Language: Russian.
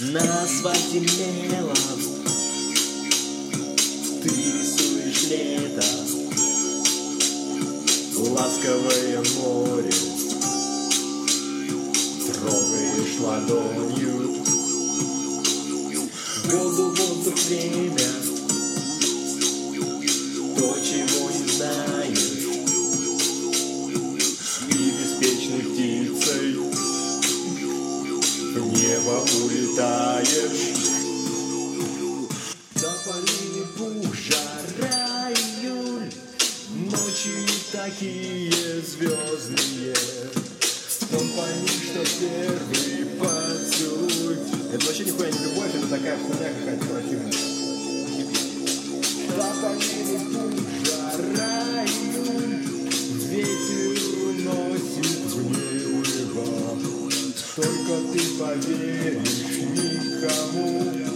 На асфальте мелом ты рисуешь лето, ласковое море трогаешь ладонью. Воздух, время, то, чего не знаешь, и беспечной птицей в небо улетаешь. Тополиный пух, жара, июль, ночи такие звездные. Вспомни, что первый поцелуй. Это вообще нихуя не любовь, это такая хуйня какая-то противная. Тополиный пух, жара, июль, ветер уносит в небо. Только ты поверишь никому.